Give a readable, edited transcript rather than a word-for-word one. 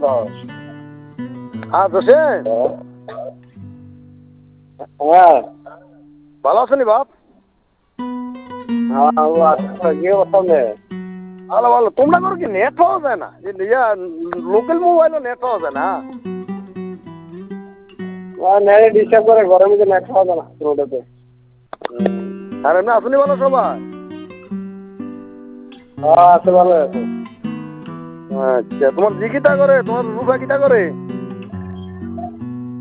Jose হ্যাঁ ভালো আছেনি বাপ? গিয়ে বসতাম রে। ভালো ভালো। তোমরা করো কি নেট পাওয়া যায় না? লোকাল মোবাইলও নেট পাওয়া যায় না? নেটে ডিস্টার্ব করে, ঘরের মধ্যে নেট পাওয়া যায় না রোডেতে। আর এমনি আসনি ভালো সবাই? আছে ভালো আছে। আচ্ছা, তোমার জি কিটা করে? তোমার রূপা কিটা করে?